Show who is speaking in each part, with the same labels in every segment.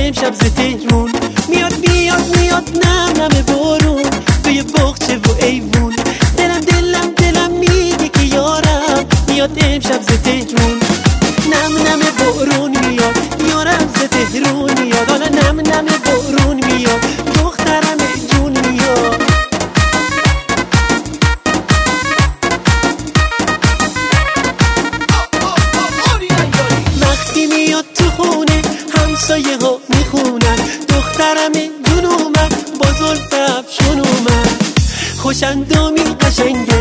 Speaker 1: امشب ز تهرون میاد نم نم بارون توی باغچه و ایوون. دلم میگه که یارم میاد امشب ز تهرون. نم نم بارون میاد یارم ز تهرون میاد. حالا نم نم بارون میاد دخترم جون میاد. وقتی میاد تو خونه همسایه ها میخونن دخترم جون اومد با زلف افشون اومد. خوشندامی قشنگه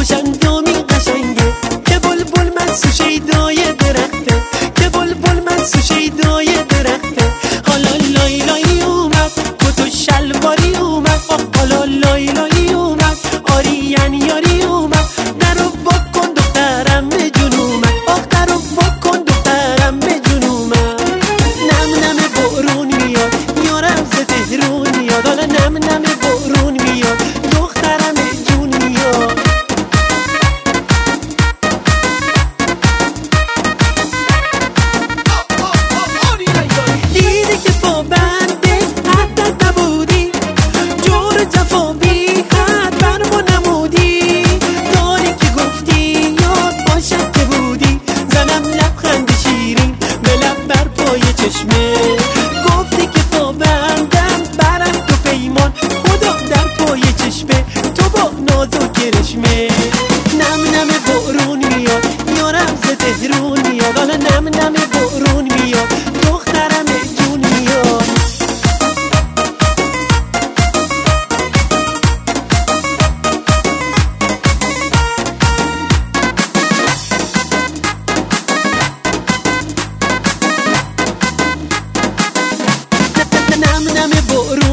Speaker 1: که بلبل من سوشیدای درخته که بلبل من سوشیدای درخته. حالا لای اومد کت و شلواری اومد. حالا لای اومد آریان یاری اومد. درو واک کن دخترم جون اومد. درو واک کن دخترم جون اومد. نم بارون میاد یارم ز تهرون میاد. حالا نم بارون میاد دخترم جون میاد. دیدی که با بنده عهدت نبودی جور جفا بی حد بر ما نمودی. داری که گفتی یاد باشد که بودی. زنم لبخند شیرین به لب بر پای چشمه. گفتی که با بندم بر عهد و پیمان خدا در پای چشمه تو با ناز و کرشمه. نم بارون میاد یارم ز تهرون میاد. حالا نم بارون میاد دخترم جون میاد. نم بارون